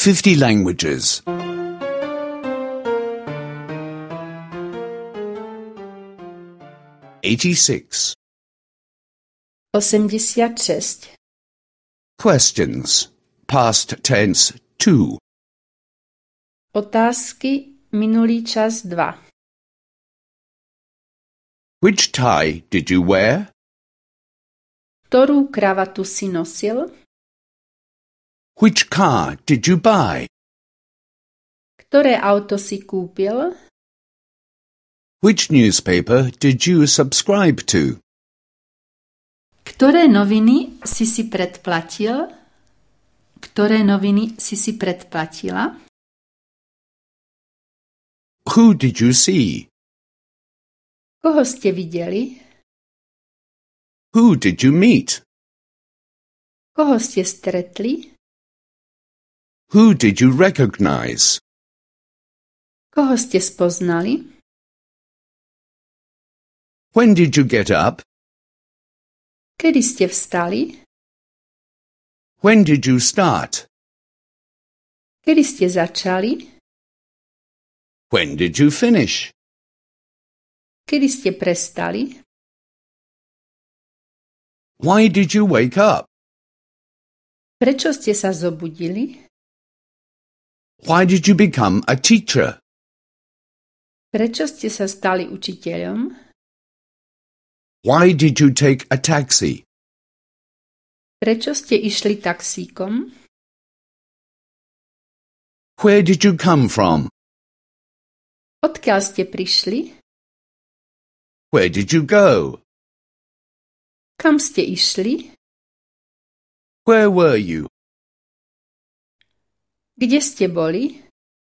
50 languages. 86. 86. Questions. Past tense 2. Otázky minulý čas 2. Which tie did you wear? Ktorú kravatu si nosil? Which car did you buy? Ktoré auto si kúpil? Which newspaper did you subscribe to? Ktoré noviny si predplatil? Ktoré noviny si predplatila? Who did you see? Koho ste videli? Who did you meet? Koho ste stretli? Who did you recognize? Koho ste spoznali? When did you get up? Kedy ste vstali? When did you start? Kedy ste začali? When did you finish? Kedy ste prestali? Why did you wake up? Prečo ste sa zobudili? Why did you become a teacher? Prečo ste sa stali učiteľom? Why did you take a taxi? Prečo ste išli taxíkom? Where did you come from? Odkiaľ ste prišli? Where did you go? Kam ste išli? Where were you? Kde ste boli?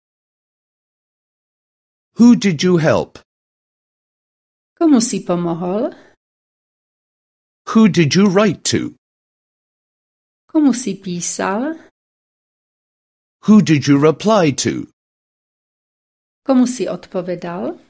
Who did you help? Komu si pomohol? Who did you write to? Komu si písal? Who did you reply to? Komu si odpovedal?